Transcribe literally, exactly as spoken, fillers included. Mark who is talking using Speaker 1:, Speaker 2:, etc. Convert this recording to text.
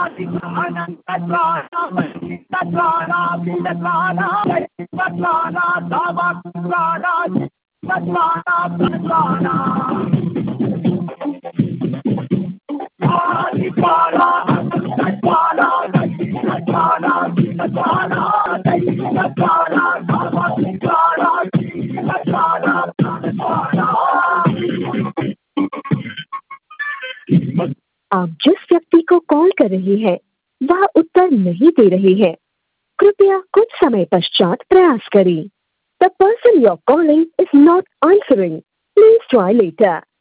Speaker 1: आप जिस व्यक्ति को कॉल कर रहे हैं वह उत्तर नहीं दे रहे हैं। कृपया कुछ समय पश्चात प्रयास करें। The person you're calling is not answering. Please try later.